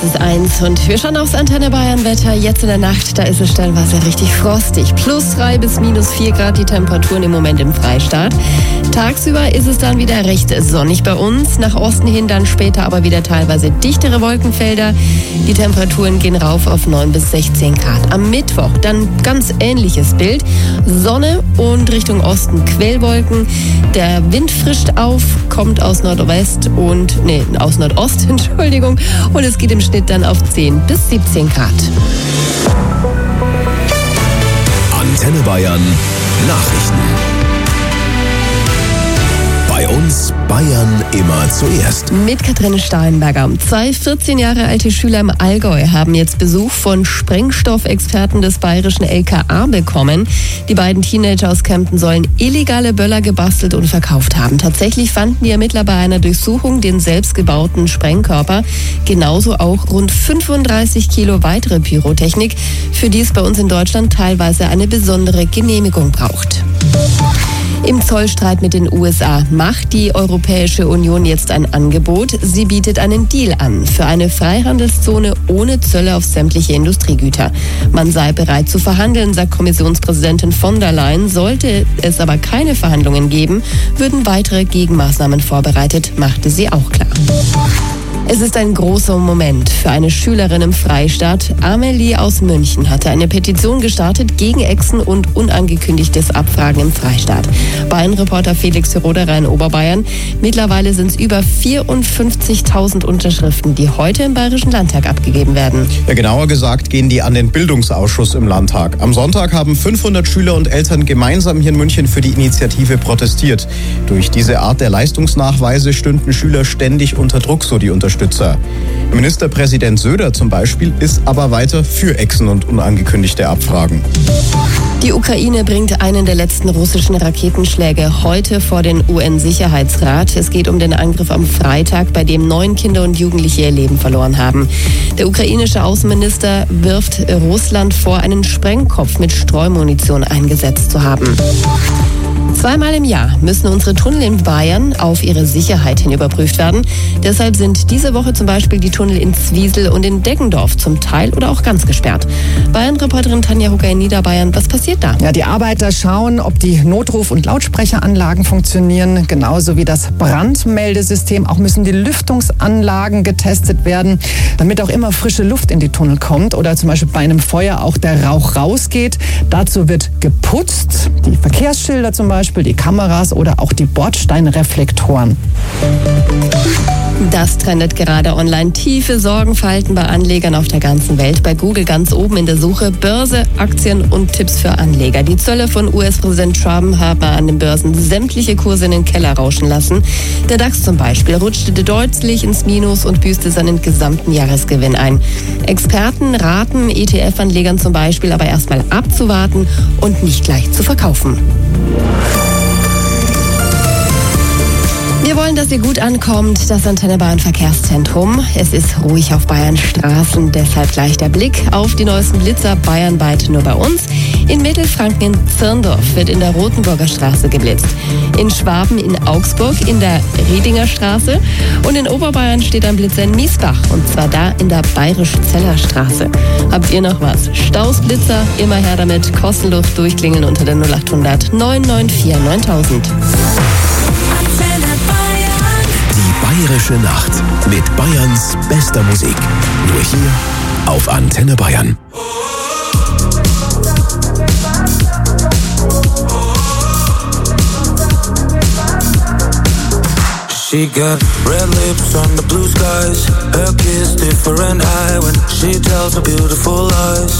bis 1 und wir schauen aufs Antenne Bayern Wetter. Jetzt in der Nacht, da ist es stellenweise richtig frostig. +3 bis -4 Grad die Temperaturen im Moment im Freistaat. Tagsüber ist es dann wieder recht sonnig bei uns. Nach Osten hin dann später aber wieder teilweise dichtere Wolkenfelder. Die Temperaturen gehen rauf auf 9 bis 16 Grad. Am Mittwoch dann ganz ähnliches Bild. Sonne und Richtung Osten Quellwolken. Der Wind frischt auf, kommt aus Nordost, Entschuldigung. Und es geht im Schnitt dann auf 10 bis 17 Grad. Antenne Bayern Nachrichten. Bei uns Bayern immer zuerst. Mit Katrin Steinberger. 2 14 Jahre alte Schüler im Allgäu haben jetzt Besuch von Sprengstoffexperten des bayerischen LKA bekommen. Die beiden Teenager aus Kempten sollen illegale Böller gebastelt und verkauft haben. Tatsächlich fanden die Ermittler bei einer Durchsuchung den selbstgebauten Sprengkörper. Genauso auch rund 35 Kilo weitere Pyrotechnik, für die es bei uns in Deutschland teilweise eine besondere Genehmigung braucht. Im Zollstreit mit den USA macht die Europäische Union jetzt ein Angebot. Sie bietet einen Deal an für eine Freihandelszone ohne Zölle auf sämtliche Industriegüter. Man sei bereit zu verhandeln, sagt Kommissionspräsidentin von der Leyen. Sollte es aber keine Verhandlungen geben, würden weitere Gegenmaßnahmen vorbereitet, machte sie auch klar. Es ist ein großer Moment für eine Schülerin im Freistaat. Amelie aus München hatte eine Petition gestartet gegen Echsen und unangekündigtes Abfragen im Freistaat. Bayern-Reporter Felix Roderer in Oberbayern. Mittlerweile sind es über 54.000 Unterschriften, die heute im Bayerischen Landtag abgegeben werden. Ja, genauer gesagt gehen die an den Bildungsausschuss im Landtag. Am Sonntag haben 500 Schüler und Eltern gemeinsam hier in München für die Initiative protestiert. Durch diese Art der Leistungsnachweise stünden Schüler ständig unter Druck, so die Unterstützer. Ministerpräsident Söder zum Beispiel ist aber weiter für Echsen und unangekündigte Abfragen. Die Ukraine bringt einen der letzten russischen Raketenschläge heute vor den UN-Sicherheitsrat. Es geht um den Angriff am Freitag, bei dem 9 Kinder und Jugendliche ihr Leben verloren haben. Der ukrainische Außenminister wirft Russland vor, einen Sprengkopf mit Streumunition eingesetzt zu haben. 2-mal im Jahr müssen unsere Tunnel in Bayern auf ihre Sicherheit hin überprüft werden. Deshalb sind diese Woche zum Beispiel die Tunnel in Zwiesel und in Deggendorf zum Teil oder auch ganz gesperrt. Bayern-Reporterin Tanja Hugger in Niederbayern, was passiert da? Ja, die Arbeiter schauen, ob die Notruf- und Lautsprecheranlagen funktionieren, genauso wie das Brandmeldesystem. Auch müssen die Lüftungsanlagen getestet werden, damit auch immer frische Luft in die Tunnel kommt oder zum Beispiel bei einem Feuer auch der Rauch rausgeht. Dazu wird geputzt, die Verkehrsschilder zum Beispiel, die Kameras oder auch die Bordsteinreflektoren. Das trendet gerade online. Tiefe Sorgenfalten bei Anlegern auf der ganzen Welt. Bei Google ganz oben in der Suche Börse, Aktien und Tipps für Anleger. Die Zölle von US-Präsident Trump haben an den Börsen sämtliche Kurse in den Keller rauschen lassen. Der DAX zum Beispiel rutschte deutlich ins Minus und büßte seinen gesamten Jahresgewinn ein. Experten raten ETF-Anlegern zum Beispiel aber erstmal abzuwarten und nicht gleich zu verkaufen. Wir wollen, dass ihr gut ankommt, das Antenne Bayern Verkehrszentrum. Es ist ruhig auf Bayern Straßen, deshalb gleich der Blick auf die neuesten Blitzer bayernweit nur bei uns. In Mittelfranken in Zirndorf wird in der Rotenburger Straße geblitzt. In Schwaben in Augsburg in der Riedinger Straße. Und in Oberbayern steht ein Blitzer in Miesbach, und zwar da in der Bayerisch-Zeller Straße. Habt ihr noch was? Staus, Blitzer, immer her damit. Kostenlos durchklingeln unter der 0800 994 9000. Bayerische Nacht mit Bayerns bester Musik. Nur hier auf Antenne Bayern. She got red lips on the blue skies. Her kiss different high when she tells me beautiful lies.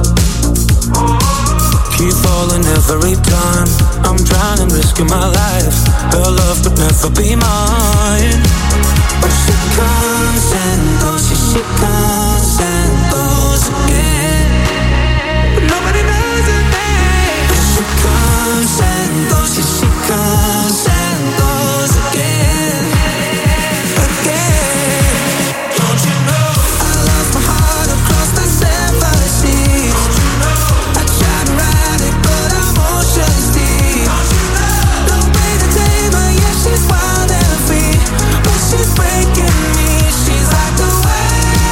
Keep falling every time. I'm trying and risking my life. Her love could never be mine. But she comes and goes, she comes and goes again. But nobody knows her name. But she comes and goes, she comes and goes again. Again. Don't you know I lost my heart across the 7 seas? Don't you know I tried to ride it, but I'm ocean's deep. Don't you know no way to tame her, yeah, she's wild and free, but she's breaking me. She's like the waves.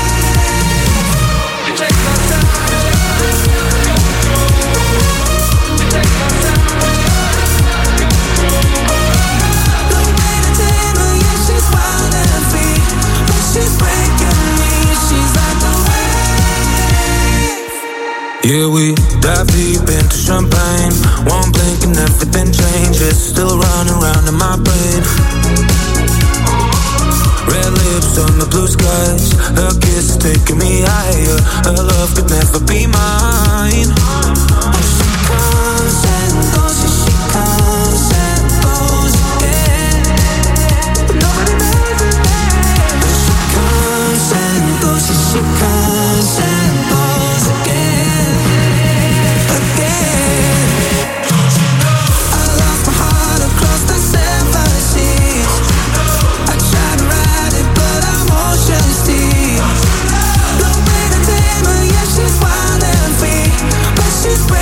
Yeah, we dive deep into champagne. One blink and everything changes. Still running around in my brain. Red lips on the blue skies. Her kiss is taking me higher. Her love could never be mine. She comes and goes, she comes and goes again. But nobody knows her name. She comes and goes, she comes and goes again. Again. I lost my heart across the 7 seas. I tried to ride it, but I'm ocean steep. No way to tame her, yeah, she's wild and free, but she's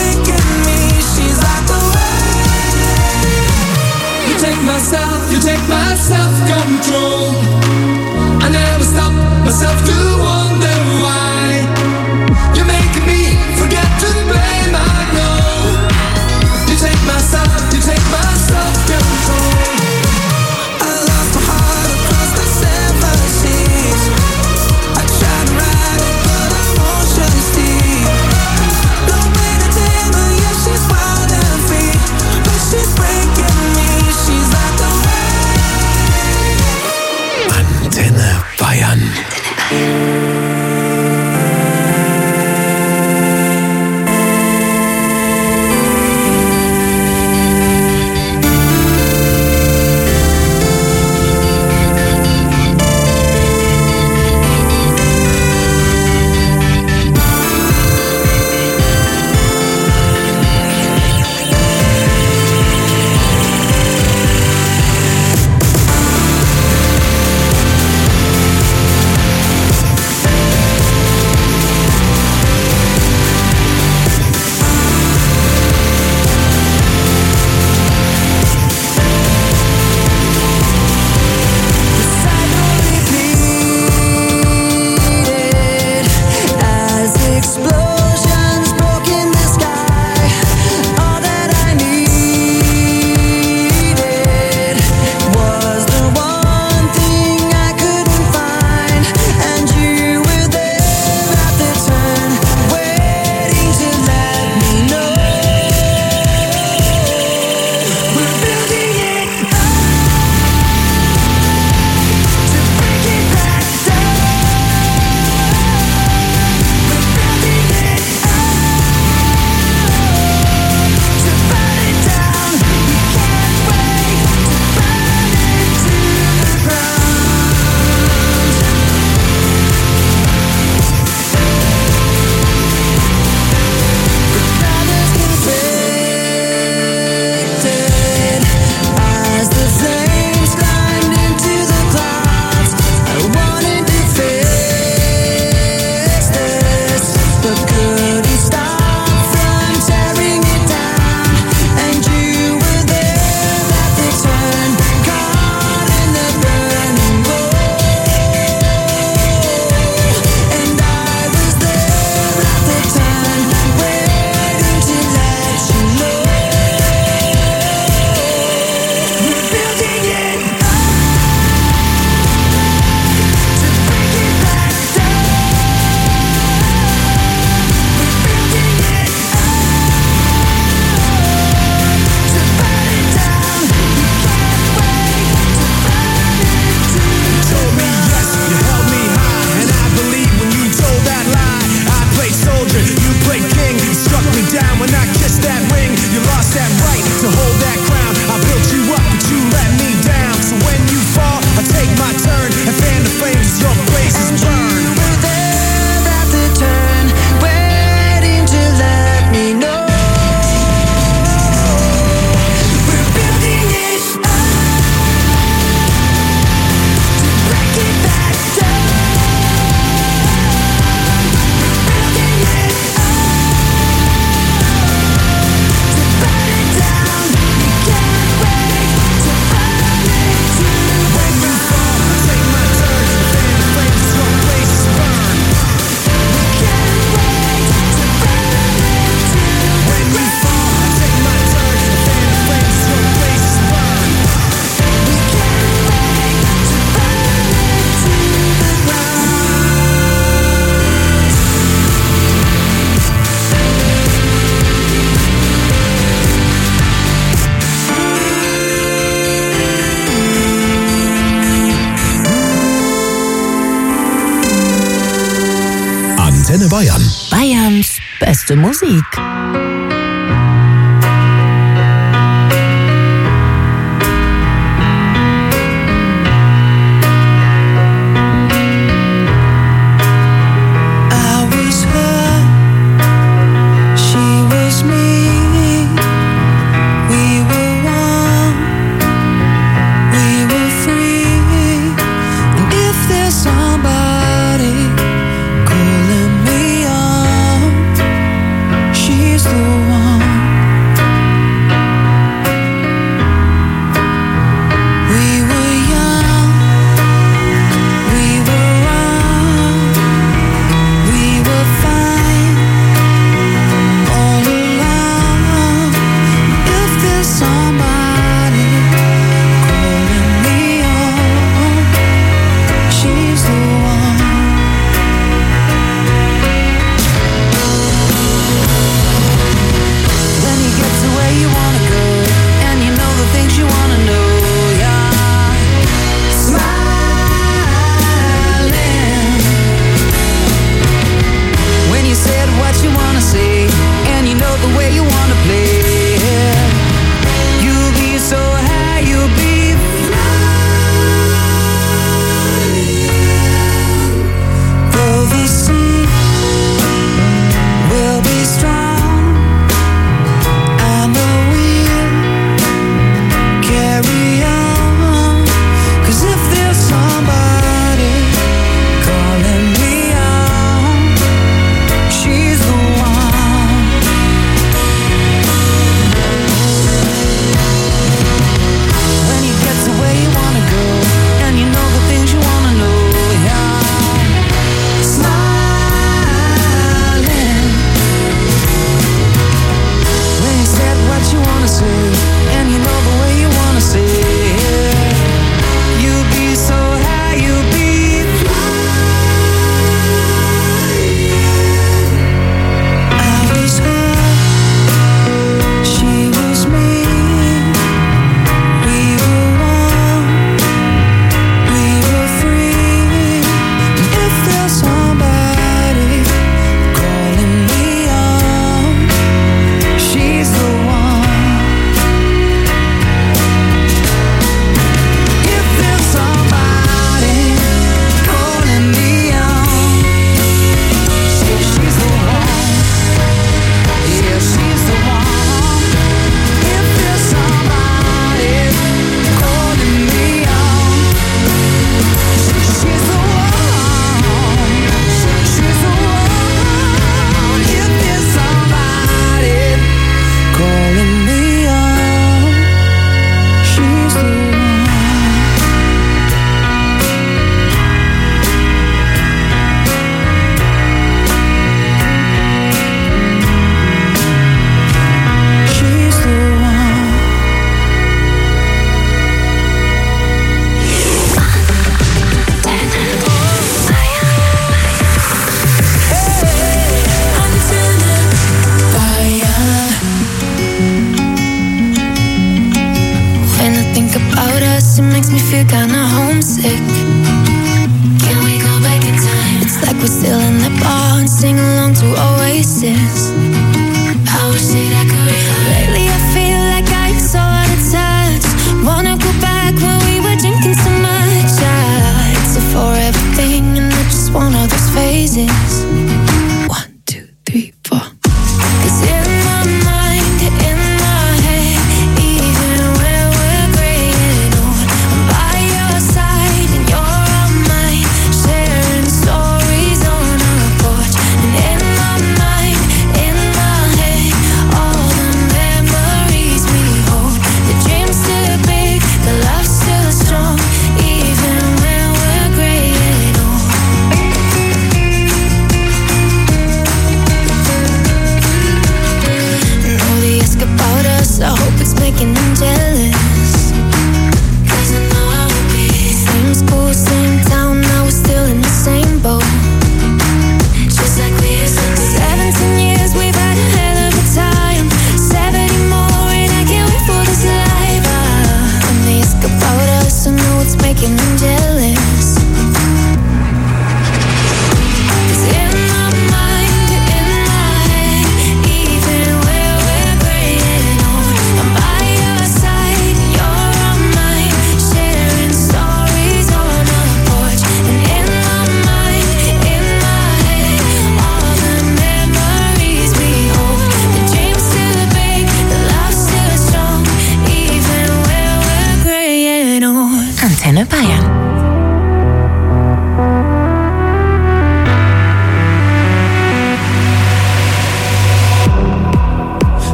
Antenne Bayern. Bayerns beste Musik.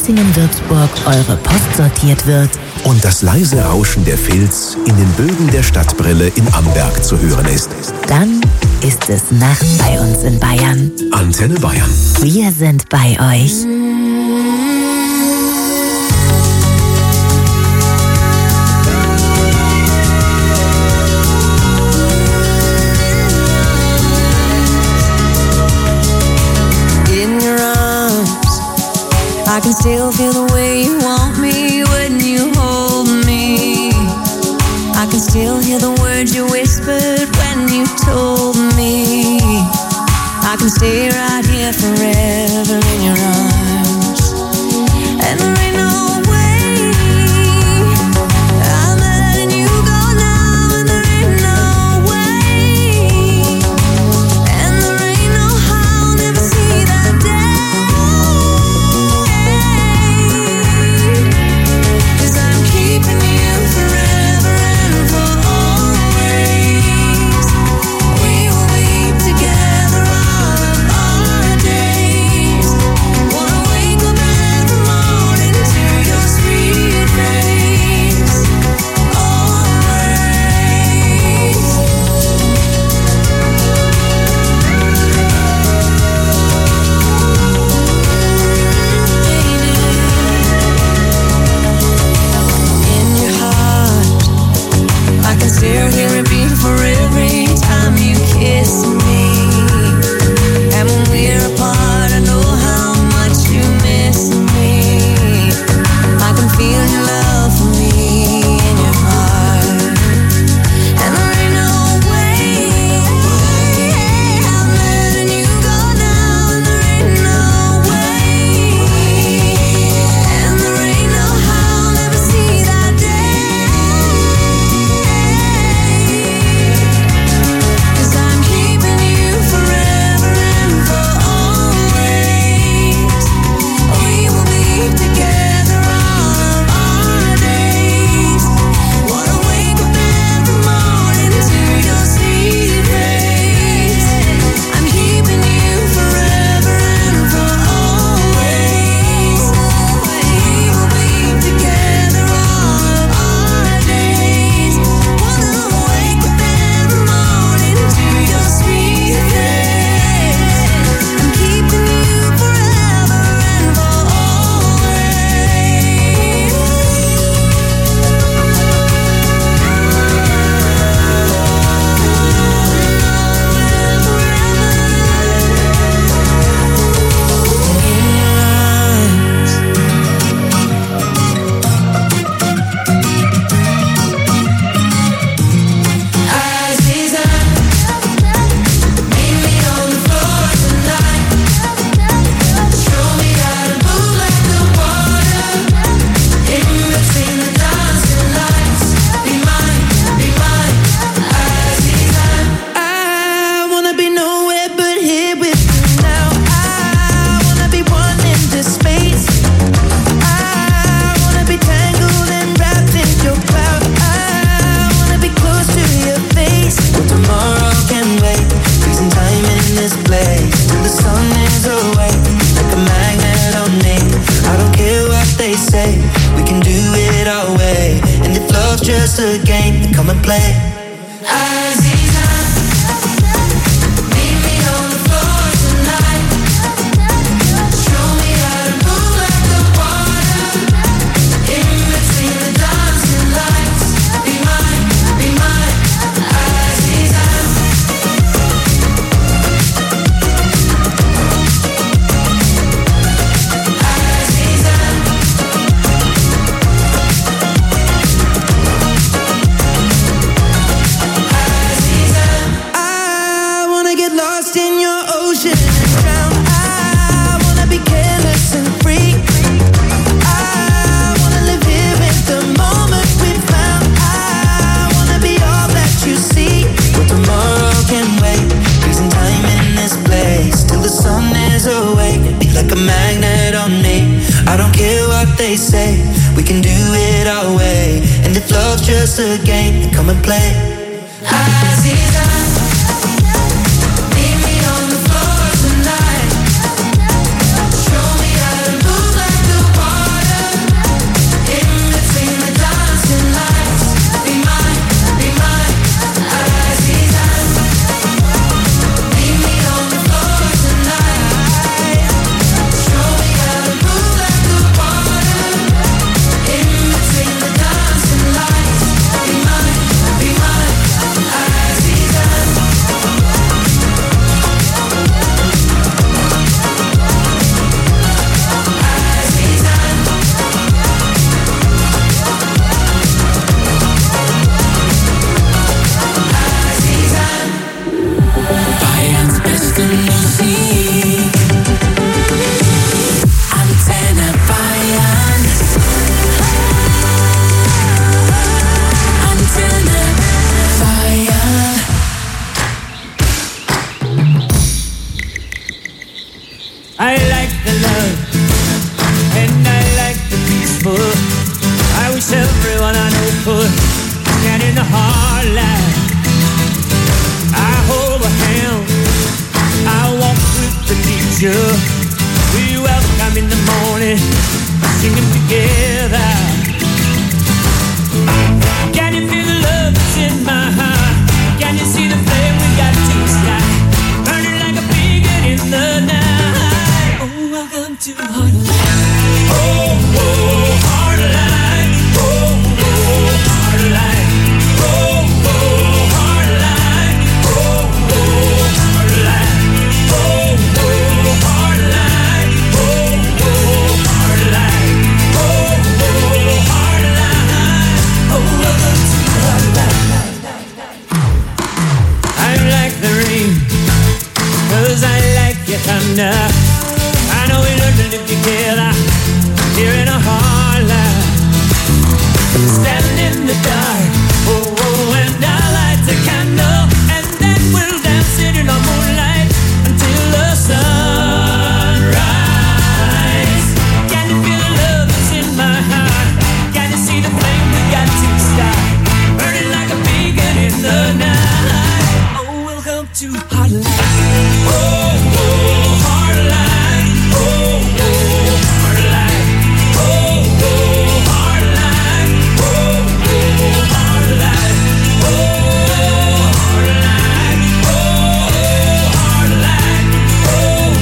Bissingen-Würzburg eure Post sortiert wird. Und das leise Rauschen der Filz in den Bögen der Stadtbrille in Amberg zu hören ist. Dann ist es Nacht bei uns in Bayern. Antenne Bayern. Wir sind bei euch. I can still feel the way you want me when you hold me. I can still hear the words you whispered when you told me. I can stay right here forever in your arms. And there ain't no way I'm letting you go now. And there ain't no way. And there ain't no how I'll never see that day. Still hear it beat for every time you kiss me. And when we're apart, I know how much you miss me. I can feel your love for me in your heart. And there ain't no way I'm letting you go now. And there ain't no way. And there ain't no how I'll never see that day. Just a game, come and play. They say we can do it our way, and if love's just a game, then come and play. Meet me on the floor tonight. Show me how to move like the water. singing together. Can you feel the love that's in my heart? Can you see the flame we got to start? Burning like a beacon in the night. Oh, welcome to Heartline. Oh, oh, Heartline. Oh, oh, Heartline. Oh, oh, Heartline. Oh, oh, Heartline. Oh, oh, Heartline. Oh, oh, Heartline. Oh, oh, Heartline. Oh, welcome to Heartline. I'm like the rain, 'cause I like your thunder. I know we learned to live together here in a hard life. Standing in the dark, oh, oh, and I'll light a candle, and then we'll dance in the moonlight until the sunrise. Can you feel the love that's in my heart? Can you see the flame we got to start? Burning like a beacon in the night. Oh, welcome to Heartline. Oh, oh, Heartline. Oh, oh, Heartline. Oh, oh, Heartline. Oh, oh, Heartline. Oh, Heartline. Oh, Heartline. Oh,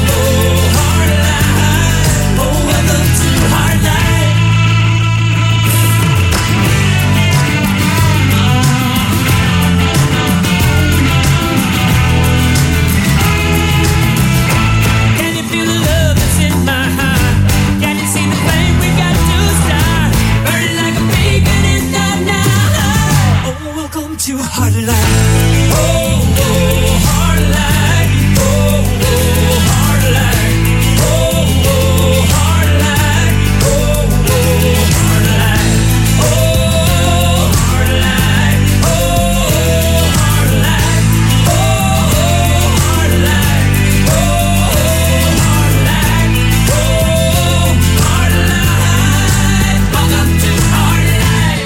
Heartline. Oh, welcome to Heartline. Can you feel the love that's in my heart? Can you see the flame we got to start? Burning like a beacon in the night. Oh, welcome to Heartline. Oh, oh, Heartline. Oh, oh, Heartline. Oh, oh, Heartline. Oh, oh, Heartline. Oh, Heartline. Oh, Heartline. Oh, Heartline. Oh, Heartline. Oh, Heartline. Welcome to Heartline.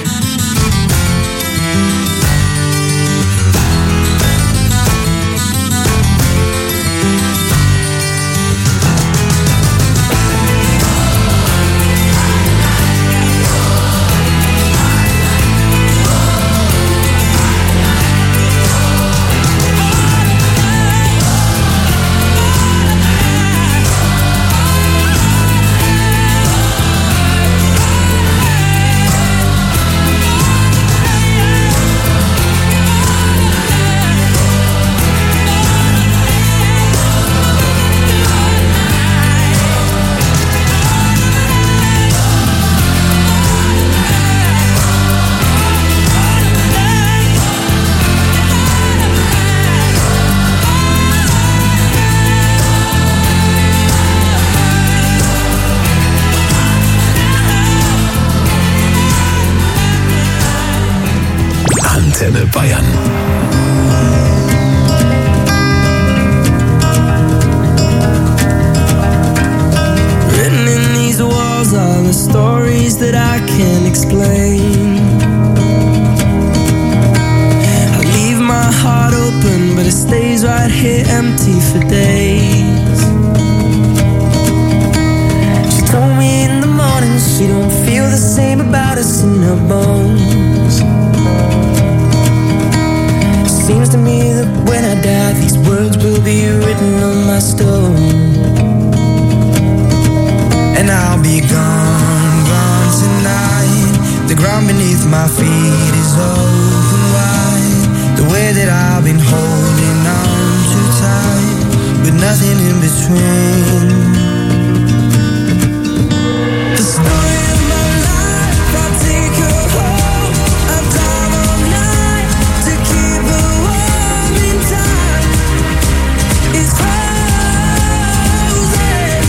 Antenne Bayern. Written in these walls are the stories that I can't explain. I leave my heart open, but it stays right here empty for days. She told me in the morning she don't feel the same about us in her bones. Seems to me that when I die, these words will be written on my stone. And I'll be gone, gone tonight. The ground beneath my feet is open wide. The way that I've been holding on too tight, with nothing in between. The story of my life, I'll take her home. I've done all night to keep her warm in time. It's frozen.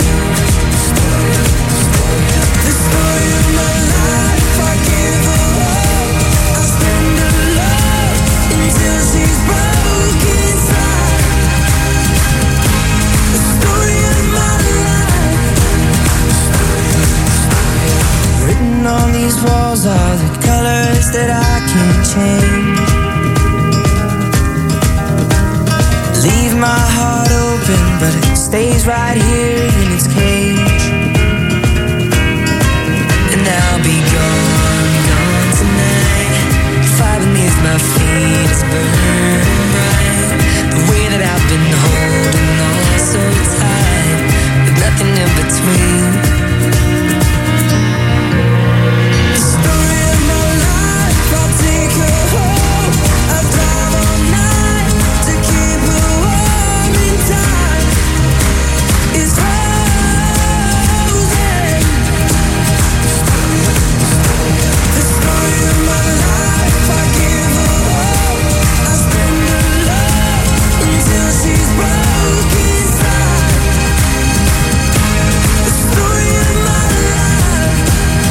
The story of my life, I give her all. I spend her love until she's broke inside. The story of my life. Written on these walls are the colors that I can't change. Leave my heart open, but it stays right here in its cage. need is burning bright. The way that I've been holding on so tight, with nothing in between. The story of my life, I'll take her home. I'll drive all night to keep her warm in time. It's frozen. The story of my life, I give her hope. I spend her love until she's broke inside. The story of my life,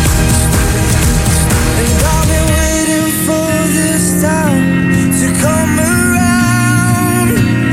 and I've been waiting for this time to come around.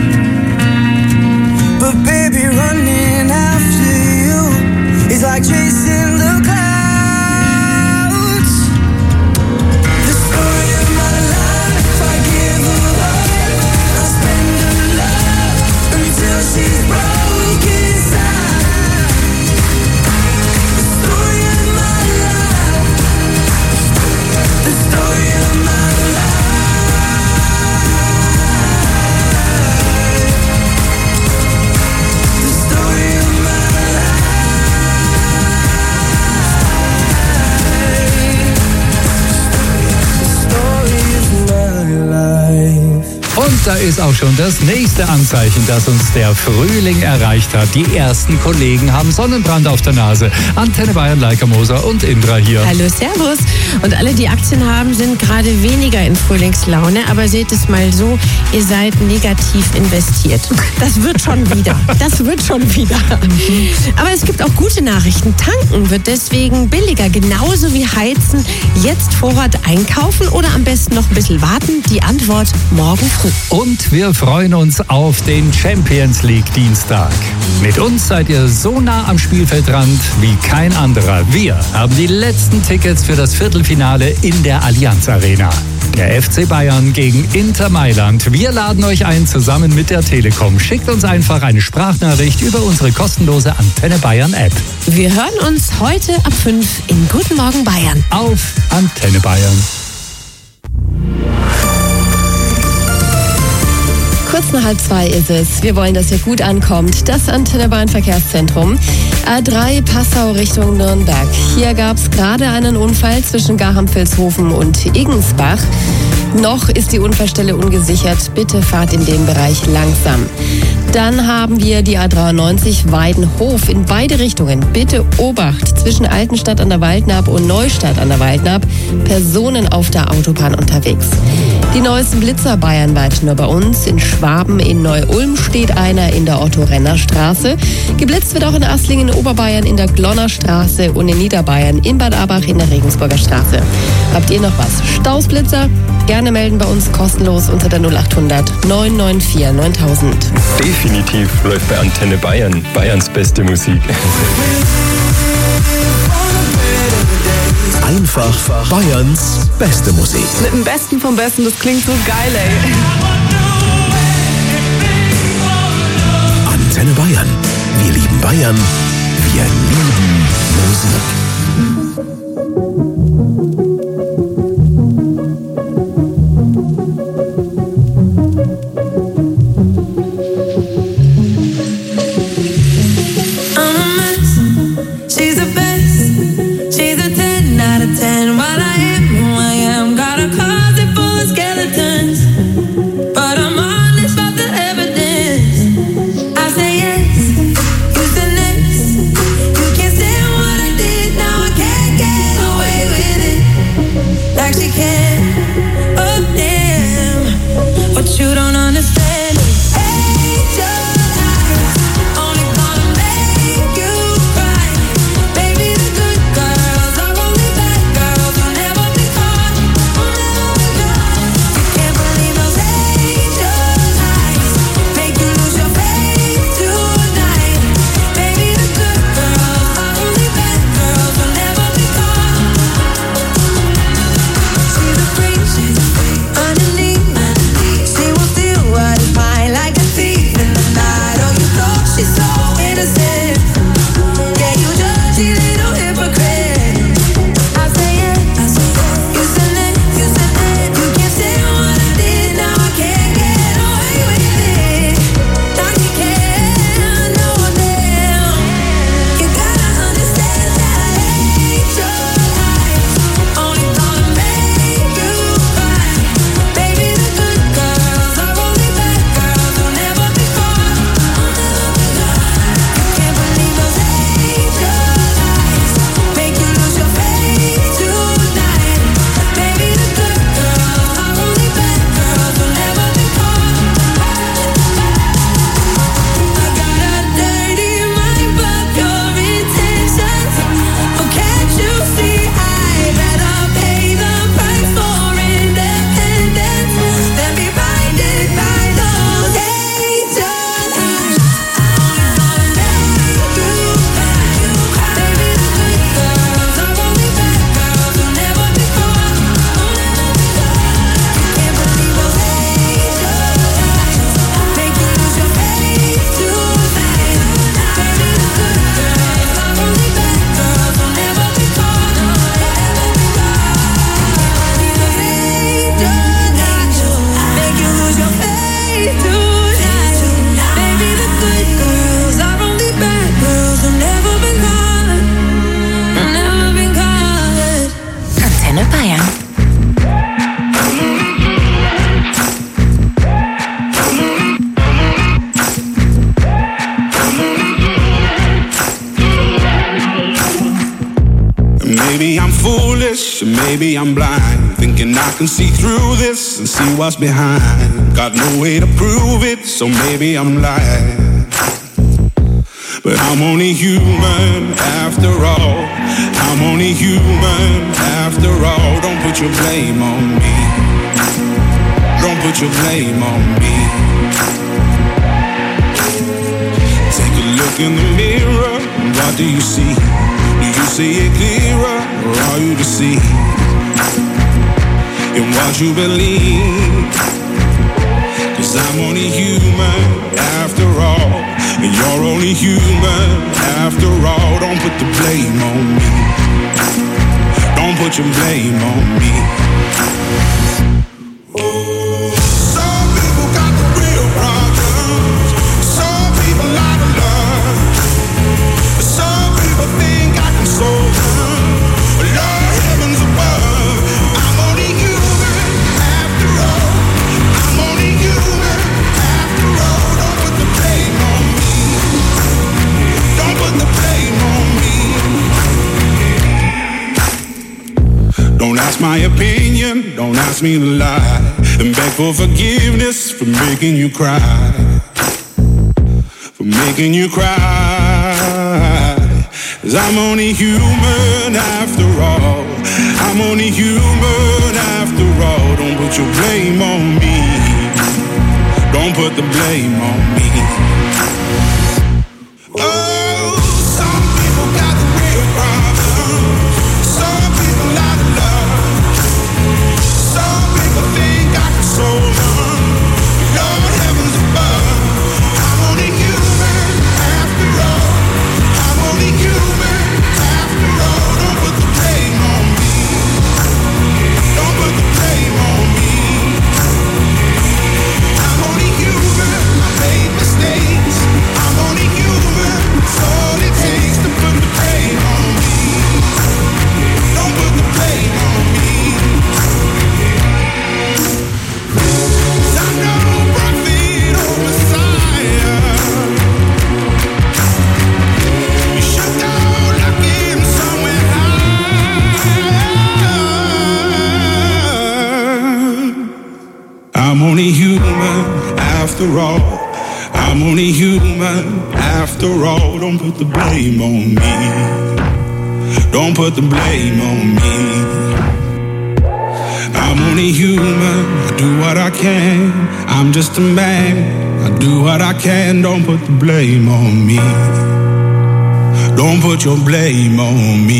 But baby, running after you is like chasing the clouds. The story of my life, I give her hope. I spend her love until she's broke inside. The story of my life. The story of my life. The story of my life. Und da ist auch schon das nächste Anzeichen, dass uns der Frühling erreicht hat. Die ersten Kollegen haben Sonnenbrand auf der Nase. Antenne Bayern, Leica Moser und Indra hier. Hallo, servus. Und alle, die Aktien haben, sind gerade weniger in Frühlingslaune. Aber seht es mal so, ihr seid negativ investiert. Das wird schon wieder. Das wird schon wieder. Aber es gibt auch gute Nachrichten. Tanken wird deswegen billiger, genauso wie Heizen. Jetzt Vorrat einkaufen oder am besten noch ein bisschen warten? Die Antwort morgen früh. Und wir freuen uns auf den Champions League Dienstag. Mit uns seid ihr so nah am Spielfeldrand wie kein anderer. Wir haben die letzten Tickets für das Viertelfinale in der Allianz Arena. Der FC Bayern gegen Inter Mailand. Wir laden euch ein zusammen mit der Telekom. Schickt uns einfach eine Sprachnachricht über unsere kostenlose Antenne Bayern App. Wir hören uns heute ab 5 in Guten Morgen Bayern. Auf Antenne Bayern. Kurz nach 1:30 ist es. Wir wollen, dass ihr gut ankommt. Das Antenne Bayern Verkehrszentrum. A3 Passau Richtung Nürnberg. Hier gab es gerade einen Unfall zwischen Garham-Vilshofen und Igensbach. Noch ist die Unfallstelle ungesichert. Bitte fahrt in dem Bereich langsam. Dann haben wir die A93 Weidenhof in beide Richtungen. Bitte Obacht zwischen Altenstadt an der Waldnaab und Neustadt an der Waldnaab. Personen auf der Autobahn unterwegs. Die neuesten Blitzer bayernweit nur bei uns. In Schwaben in Neu-Ulm steht einer in der Otto-Renner-Straße. Geblitzt wird auch in Asslingen in Oberbayern in der Glonnerstraße und in Niederbayern in Bad Abach in der Regensburger Straße. Habt ihr noch was? Stausblitzer? Gerne melden bei uns kostenlos unter der 0800 994 9000. Definitiv läuft bei Antenne Bayern Bayerns beste Musik. Einfach Bayerns beste Musik. Mit dem Besten vom Besten, das klingt so geil, ey. Antenne Bayern. Wir lieben Bayern. Wir lieben Musik. I say yes, you say next. You can't stand what I did. foolish, or maybe I'm blind, thinking I can see through this and see what's behind. Got no way to prove it, so maybe I'm lying. But I'm only human after all. I'm only human after all. Don't put your blame on me. Don't put your blame on me. Take a look in the mirror, what do you see? Do you see it clearer, or are you deceived in what you believe? 'Cause I'm only human after all, and you're only human after all. Don't put the blame on me. Don't put your blame on me. Some people got the real problems. Some people out of love. Some people think I can solve them. Lord, heavens above, I'm only human after all. I'm only human after all. Don't put the blame on me. Don't put the blame on me. Don't ask my opinion, don't ask me to lie, and beg for forgiveness for making you cry. For making you cry. 'Cause I'm only human after all. I'm only human after all. Don't put your blame on me. Don't put the blame on me. Oh, some people got the real problems. Some people out of love. Some people think I can solve them. Lord, heavens above, I'm only human after all. I'm only human after all. Don't put the blame on me. Don't put the blame on me. I'm only human. I made mistakes. I'm only human. It's all it takes to put the blame on me. Don't put the blame on me. 'Cause I'm no prophet or Messiah. You should go looking somewhere high. I'm only human after all. I'm only human after all. Don't put the blame on me. Don't put the blame on me. I'm only human, I do what I can. I'm just a man, I do what I can. Don't put the blame on me. Don't put your blame on me.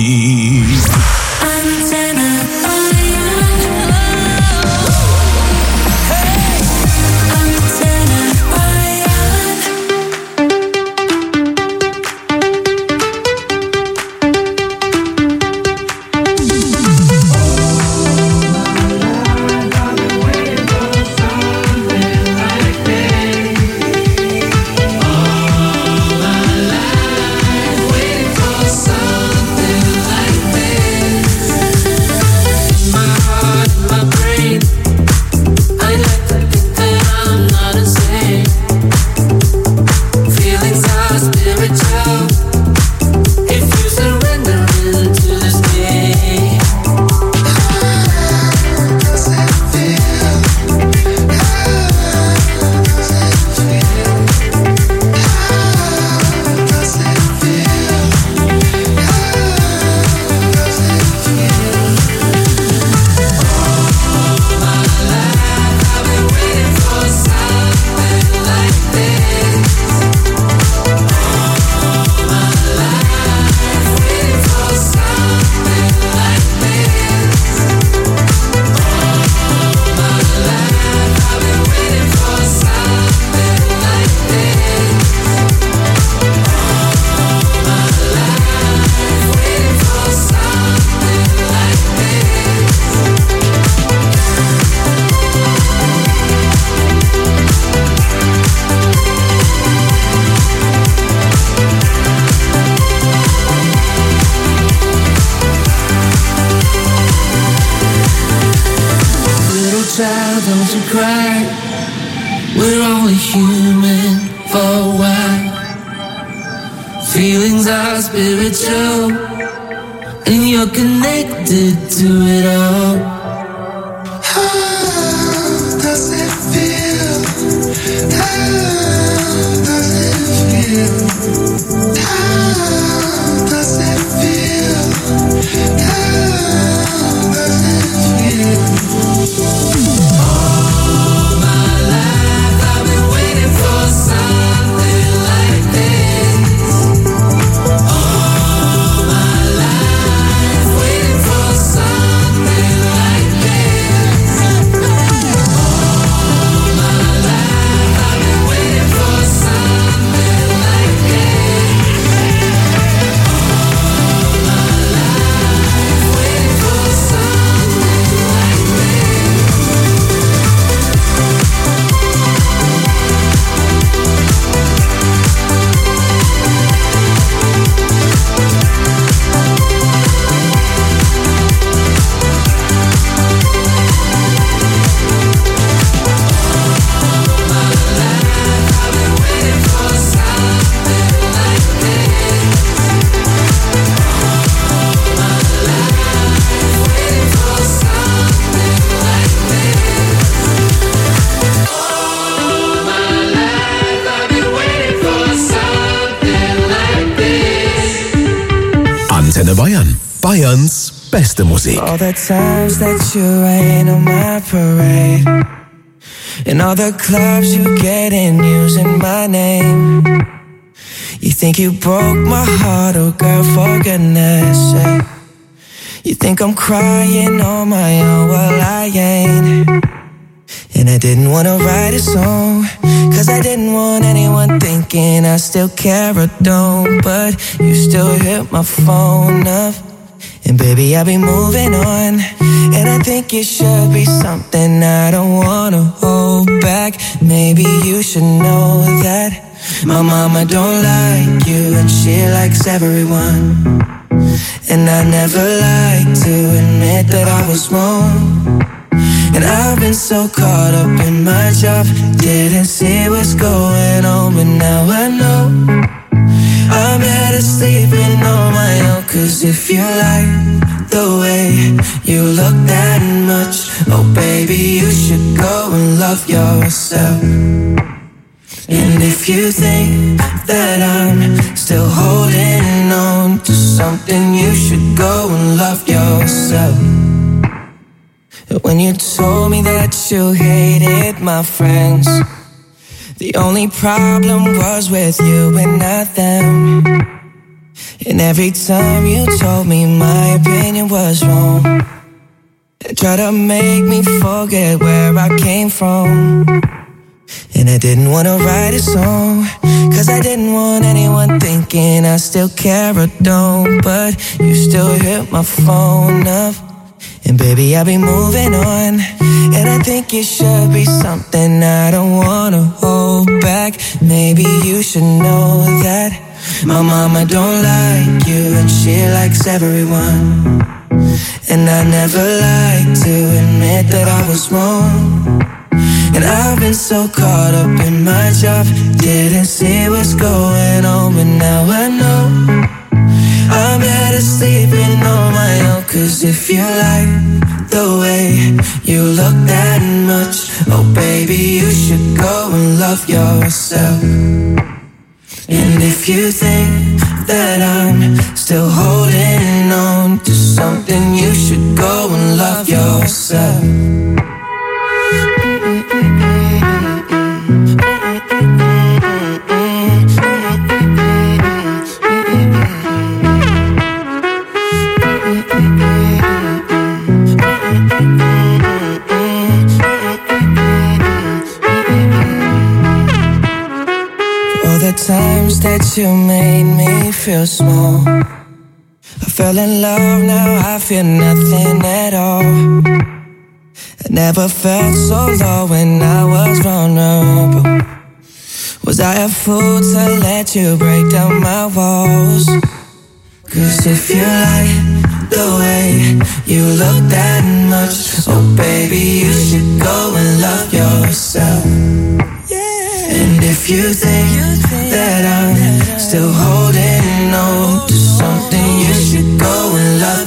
don't you cry. We're only human for a while. Feelings are spiritual. and you're connected to it all. How does it feel? How does it feel? How does it feel? How does it feel? All my life I've been waiting for something like this. All my life waiting for something like this. All my life I've been waiting for something like this. All my life waiting for something like Antenne Bayern. Bayerns beste Musik. all the times that you rain on my parade, and all the clubs you get in using my name. You think you broke my heart, oh girl, for goodness sake. You think I'm crying on my own, well I ain't. And I didn't wanna write a song, cause I didn't want anyone thinking I still care or don't. But you still hit my phone up, and baby I'll be moving on. And I think it should be something I don't wanna hold back. Maybe you should know that my mama don't like you, and she likes everyone. And I never like to admit that I was wrong. And I've been so caught up in my job, didn't see what's going on, but now I know I'm better sleeping on my own. Cause if you like the way you look that much, oh baby, you should go and love yourself. And if you think that I'm still holding on to something, you should go and love yourself. When you told me that you hated my friends, the only problem was with you and not them. And every time you told me my opinion was wrong, it tried to make me forget where I came from. And I didn't wanna write a song, cause I didn't want anyone thinking I still care or don't. But you still hit my phone up, and baby, I'll be moving on. And I think it should be something I don't wanna hold back. Maybe you should know that my mama don't like you, and she likes everyone. And I never like to admit that I was wrong. And I've been so caught up in my job, didn't see what's going on, but now I know I'm better sleeping on my own. Cause if you like the way you look that much, oh baby, you should go and love yourself. And if you think that I'm still holding on to something, you should go and love yourself. Times that you made me feel small, I fell in love, now I feel nothing at all. I never felt so low when I was vulnerable. Was I a fool to let you break down my walls? Cause if you like the way you look that much, oh baby, you should go and love yourself. And if you think that I'm still holding on to something, you should go and love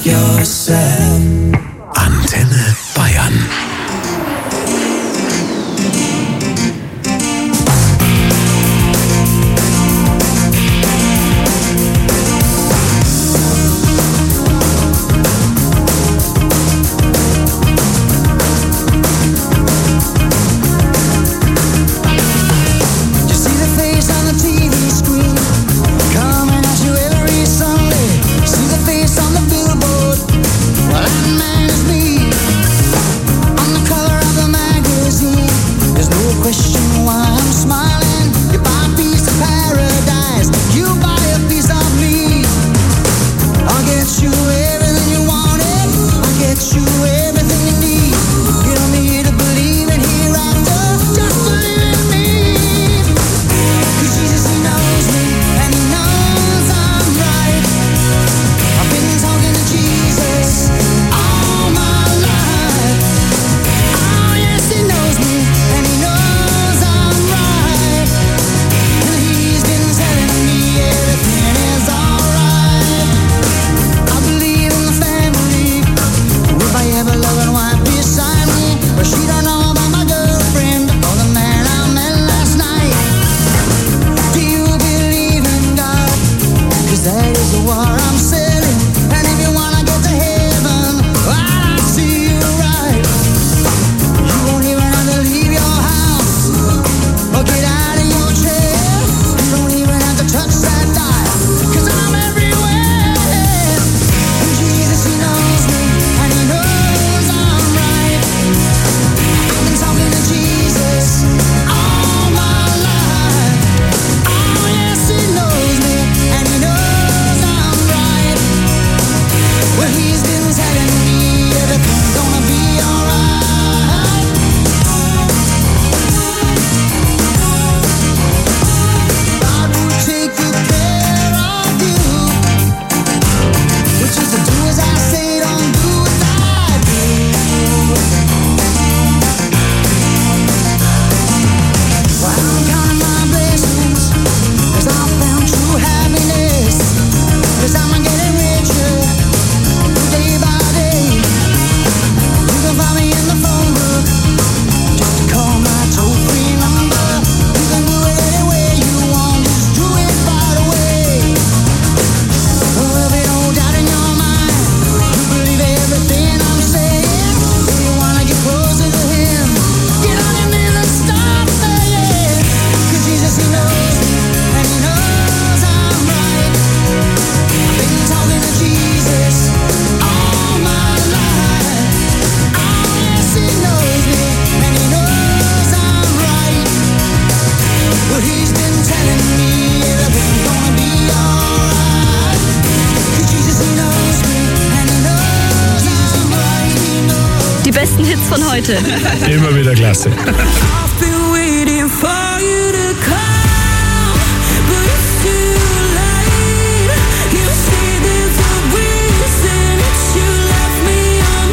von heute. Immer wieder klasse. I've been waiting for you to come, but it's too late. You say there's a reason that you left me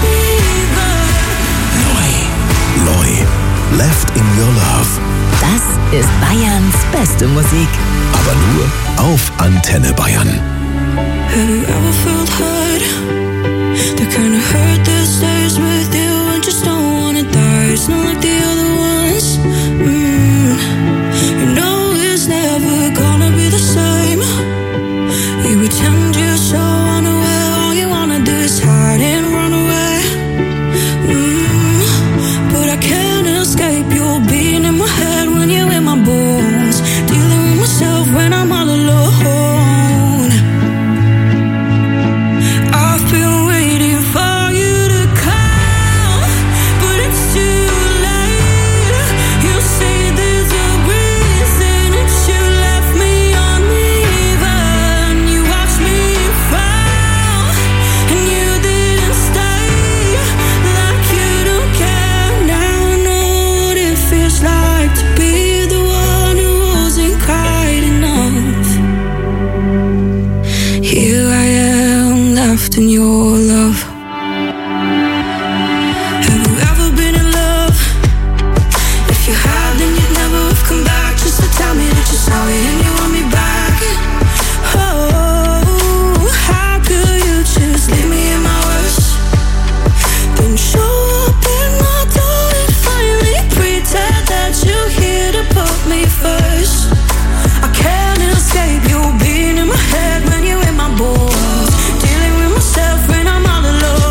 uneven. Loi, Left in Your Love. Das ist Bayerns beste Musik. Aber nur auf Antenne Bayern. Have you ever felt hurt? The kind of hurt that stays with you and just don't wanna die. It's not like the other ones. You know it's never gonna be the same. You pretend you're so unaware. All you wanna do is hide and run away. But I can't escape your being in my head when you're in my bones. Dealing with myself when I'm all alone. I've been waiting for you to come, but it's too late. You say there's a reason that you left me uneven. You watched me fall, and you didn't stay. Like you don't care now. I know what it feels like to be the one who wasn't quite enough. Here I am, left in your love. Have you ever been in love? If you have, then you'd never have come back just to tell me that you're sorry and you want me back. Oh, how could you just leave me in my worst? Then show up in my door and finally pretend that you're here to put me first. I can't escape you being in my head when you're in my bones. Dealing with myself when I'm all alone.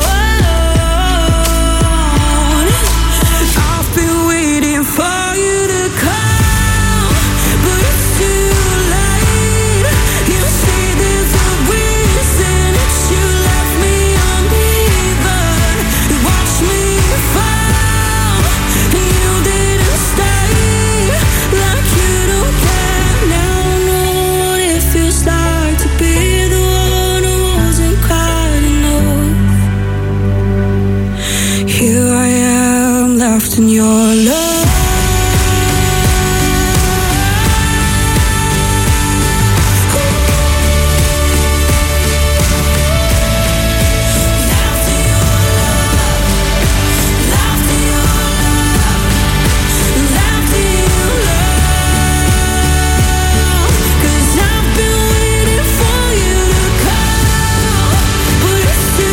I've been waiting for you to come, but it's too late. You say there's a reason that you left me uneven. You watched me fall, and you didn't stay. Like you don't care now. I know what it feels like to be the one who wasn't quite enough. Here I am, left in your love.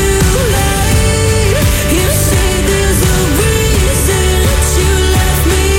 You say there's a reason that you left me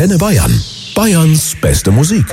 Antenne Bayern. Bayerns beste Musik.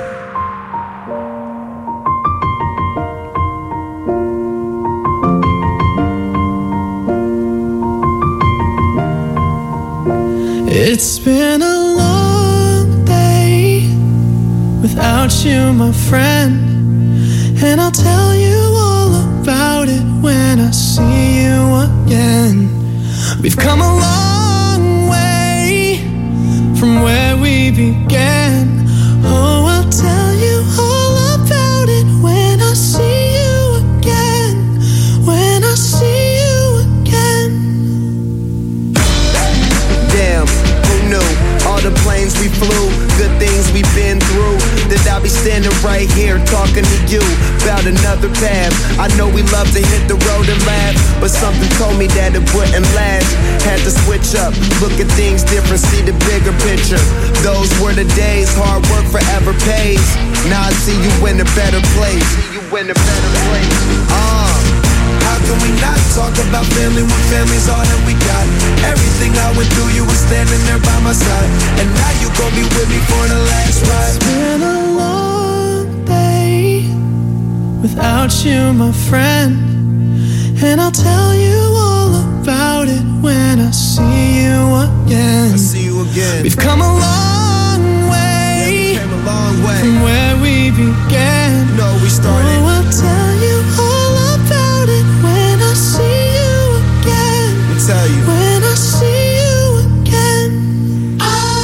It's been a long day without you, my friend, and I'll tell you all about it when I see you again. We've come a long way from where we began. Oh, I'll tell you all about it when I see you again. When I see you again. Damn, who knew? All the planes we flew, good things we've been through. That I'll be standing right here talking to you about another path. I know we love to hit the road and laugh, but something told me that it wouldn't last. Had to switch up, look at things different, see the bigger picture. Those were the days, hard work forever pays. Now I see you in a better place. How can we not talk about family when family's all that we got? Everything I went through, you were standing there by my side, and now you gon' be with me for the last ride. It's been a long day without you, my friend, and I'll tell you all about it when I see you again. We've come a long way, from where we began. We started. Oh, I'll tell you all about it when I see you again. When I see you again.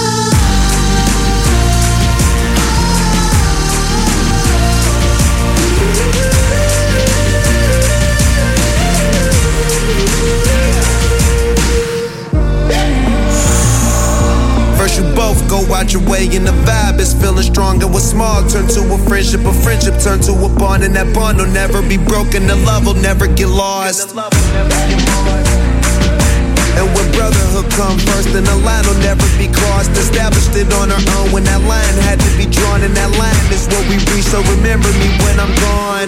First you both go out your way and the vibe is feeling strong, and what's small turn to a friendship turn to a bond, and that bond will never be broken, the love will never get lost. And when brotherhood come first, then the line will never be crossed. Established it on our own when that line had to be drawn, and that line is what we reach, so remember me when I'm gone.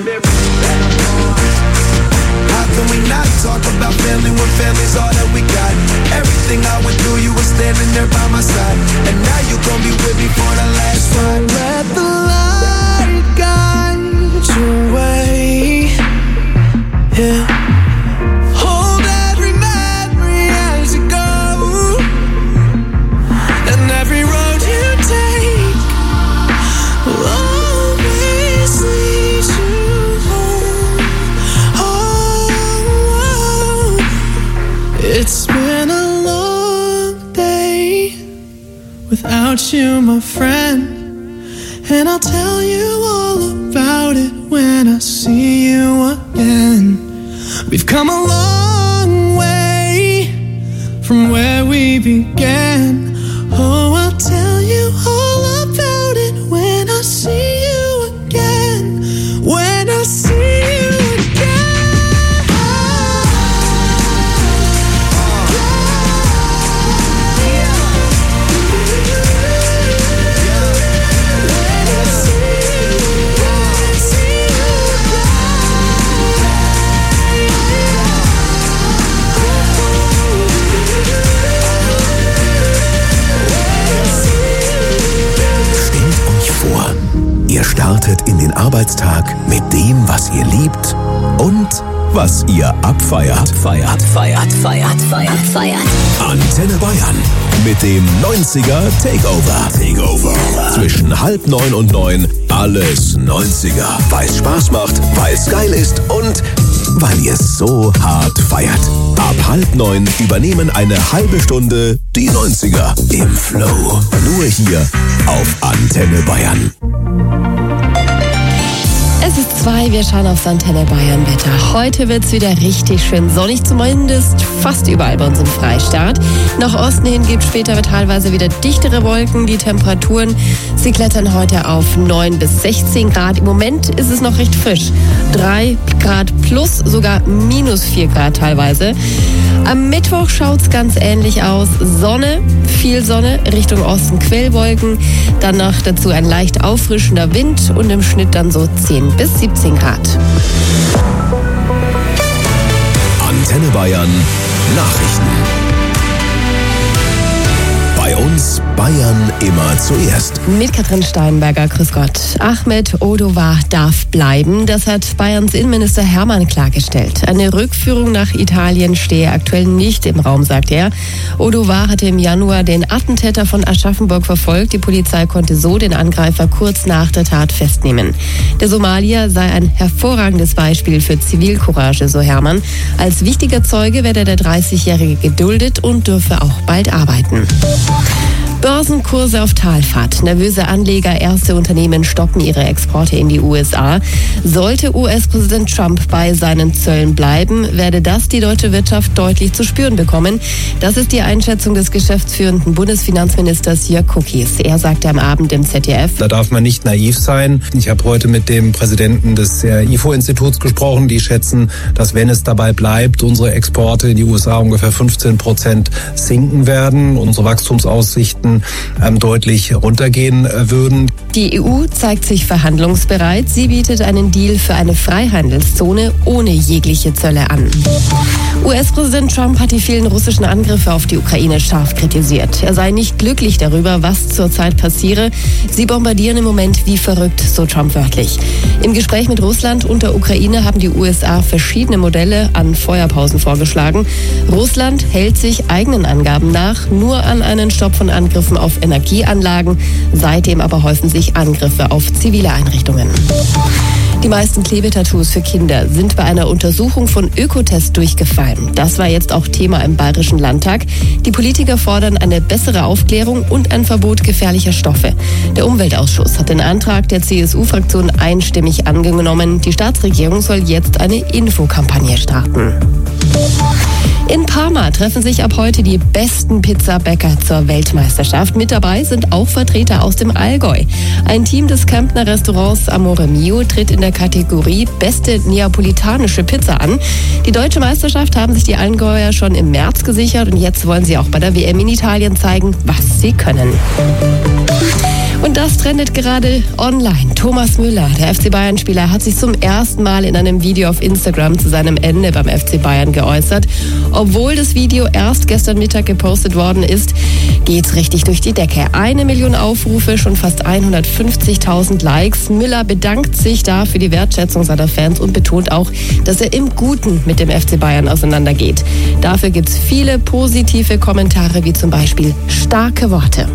How can we not talk about family when family's all that we got? Everything I went through, you were standing there by my side, and now you gon' be with me for the last ride. Let the light guide your way. Yeah. Hold every memory as you go, and every road you take will always lead you home. Oh, it's been a long day without you, my friend, and I'll tell you all about it when I see you again. We've come a long way from where we began. Oh, I'll tell you all about it when I see you again. When I see you again. Ihr startet in den Arbeitstag mit dem, was ihr liebt und was ihr abfeiert. Antenne Bayern mit dem 90er Takeover. Zwischen 8:30 und 9 alles 90er. Weil es Spaß macht, weil es geil ist und weil ihr es so hart feiert. Ab 8:30 übernehmen eine halbe Stunde die 90er im Flow. Nur hier auf Antenne Bayern. Es ist 2, wir schauen aufs Antenne Bayern Wetter. Heute wird es wieder richtig schön sonnig, zumindest fast überall bei uns im Freistaat. Nach Osten hin gibt es später teilweise wieder dichtere Wolken. Die Temperaturen, sie klettern heute auf 9 bis 16 Grad. Im Moment ist es noch recht frisch. 3 Grad plus, sogar minus 4 Grad teilweise. Am Mittwoch schaut es ganz ähnlich aus. Sonne, viel Sonne, Richtung Osten Quellwolken. Dann noch dazu ein leicht auffrischender Wind und im Schnitt dann so 10 bis 17 Grad. Antenne Bayern Nachrichten. Bei uns Bayern immer zuerst. Mit Katrin Steinberger, grüß Gott. Ahmed Odovar darf bleiben. Das hat Bayerns Innenminister Hermann klargestellt. Eine Rückführung nach Italien stehe aktuell nicht im Raum, sagt er. Odovar hatte im Januar den Attentäter von Aschaffenburg verfolgt. Die Polizei konnte so den Angreifer kurz nach der Tat festnehmen. Der Somalier sei ein hervorragendes Beispiel für Zivilcourage, so Hermann. Als wichtiger Zeuge werde der 30-Jährige geduldet und dürfe auch bald arbeiten. Börsenkurse auf Talfahrt. Nervöse Anleger, erste Unternehmen stoppen ihre Exporte in die USA. Sollte US-Präsident Trump bei seinen Zöllen bleiben, werde das die deutsche Wirtschaft deutlich zu spüren bekommen. Das ist die Einschätzung des geschäftsführenden Bundesfinanzministers Jörg Kukies. Er sagte am Abend im ZDF: Da darf man nicht naiv sein. Ich habe heute mit dem Präsidenten des IFO-Instituts gesprochen. Die schätzen, dass, wenn es dabei bleibt, unsere Exporte in die USA ungefähr 15% sinken werden. Unsere Wachstumsaussichten deutlich runtergehen würden. Die EU zeigt sich verhandlungsbereit. Sie bietet einen Deal für eine Freihandelszone ohne jegliche Zölle an. US-Präsident Trump hat die vielen russischen Angriffe auf die Ukraine scharf kritisiert. Er sei nicht glücklich darüber, was zurzeit passiere. Sie bombardieren im Moment wie verrückt, so Trump wörtlich. Im Gespräch mit Russland und der Ukraine haben die USA verschiedene Modelle an Feuerpausen vorgeschlagen. Russland hält sich eigenen Angaben nach nur an einen Stopp von Angriffen auf Energieanlagen. Seitdem aber häufen sich Angriffe auf zivile Einrichtungen. Die meisten Klebetattoos für Kinder sind bei einer Untersuchung von Ökotest durchgefallen. Das war jetzt auch Thema im Bayerischen Landtag. Die Politiker fordern eine bessere Aufklärung und ein Verbot gefährlicher Stoffe. Der Umweltausschuss hat den Antrag der CSU-Fraktion einstimmig angenommen. Die Staatsregierung soll jetzt eine Infokampagne starten. In Parma treffen sich ab heute die besten Pizzabäcker zur Weltmeisterschaft. Mit dabei sind auch Vertreter aus dem Allgäu. Ein Team des Kemptner Restaurants Amore Mio tritt in der Kategorie Beste Neapolitanische Pizza an. Die deutsche Meisterschaft haben sich die Allgäuer schon im März gesichert und jetzt wollen sie auch bei der WM in Italien zeigen, was sie können. Und das trendet gerade online. Thomas Müller, der FC Bayern-Spieler, hat sich zum ersten Mal in einem Video auf Instagram zu seinem Ende beim FC Bayern geäußert. Obwohl das Video erst gestern Mittag gepostet worden ist, geht's richtig durch die Decke. 1 Million Aufrufe, schon fast 150.000 Likes. Müller bedankt sich da für die Wertschätzung seiner Fans und betont auch, dass er im Guten mit dem FC Bayern auseinandergeht. Dafür gibt's viele positive Kommentare, wie zum Beispiel starke Worte.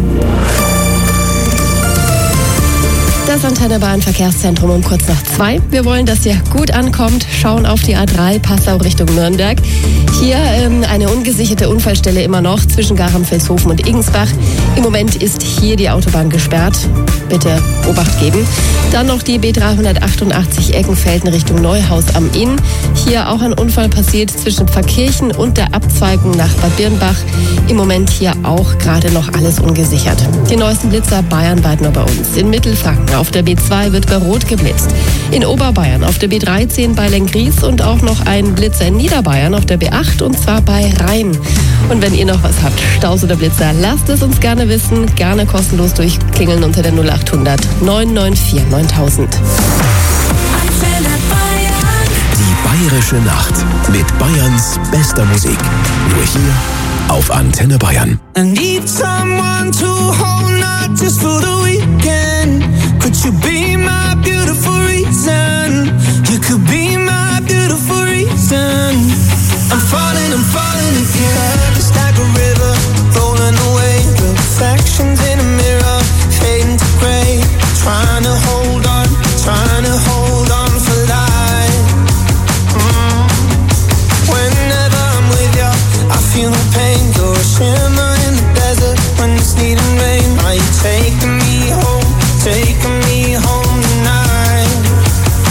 Das Antenne Bayern Verkehrszentrum um kurz nach 2. Wir wollen, dass ihr gut ankommt. Schauen auf die A3 Passau Richtung Nürnberg. Hier eine ungesicherte Unfallstelle immer noch zwischen Garamfelshofen und Igensbach. Im Moment ist hier die Autobahn gesperrt. Bitte Obacht geben. Dann noch die B388 Eckenfelden Richtung Neuhaus am Inn. Hier auch ein Unfall passiert zwischen Pfarrkirchen und der Abzweigung nach Bad Birnbach. Im Moment hier auch gerade noch alles ungesichert. Die neuesten Blitzer bayernweit nur bei uns. In Mittelfranken auf der B2 wird bei Rot geblitzt. In Oberbayern auf der B13 bei Lengries und auch noch ein Blitzer in Niederbayern auf der B8 und zwar bei Rhein. Und wenn ihr noch was habt, Staus oder Blitzer, lasst es uns gerne wissen. Gerne kostenlos durchklingeln unter der 0800 994 9000. Die Bayerische Nacht mit Bayerns bester Musik. Nur hier auf Antenne Bayern. I need someone to hold, not just for the weekend. Could you be my beautiful reason? You could be my beautiful reason. I'm falling again. Just like a river, rolling away. Reflections in a mirror, fading to gray. Trying to hold on for life. Whenever I'm with you, I feel no pain. You're a shimmer in the desert when it's needing rain. Are you taking me home tonight?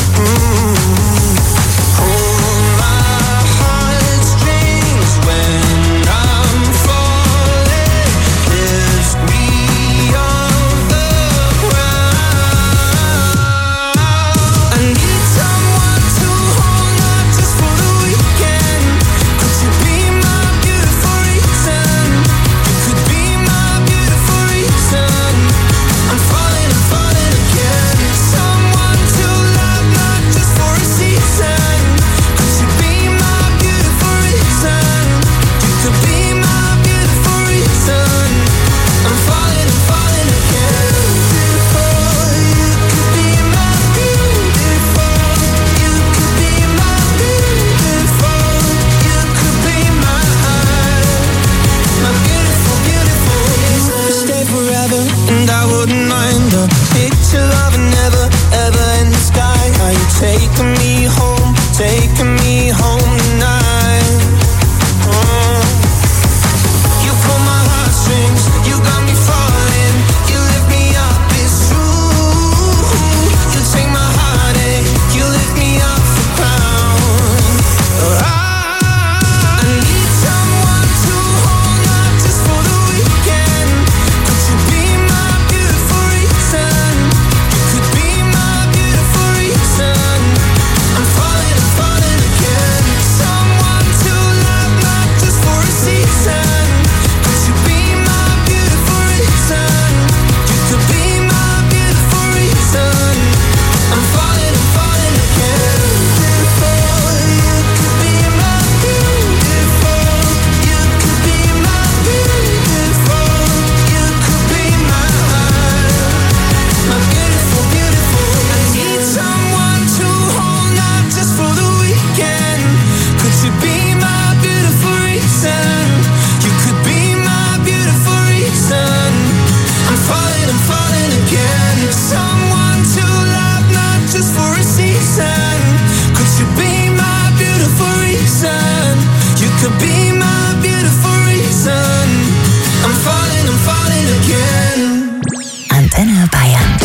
could be my beautiful reason. I'm falling again. Antenne Bayern.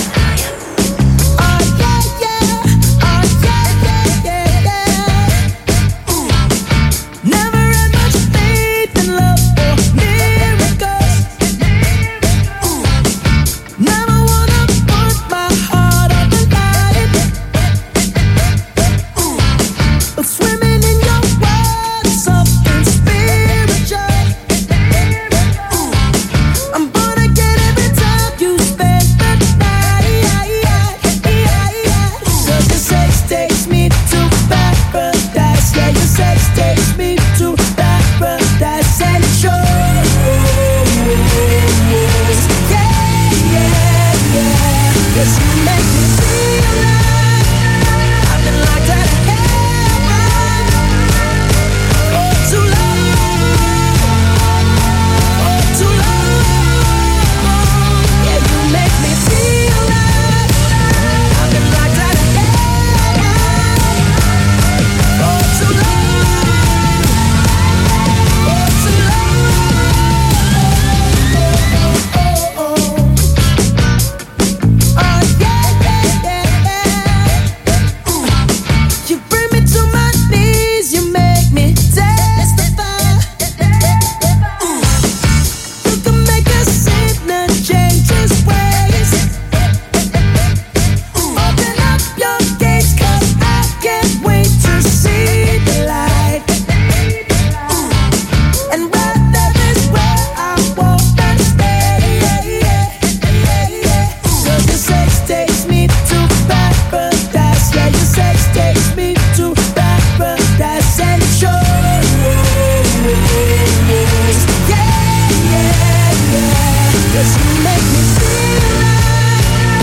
Yes, you make me feel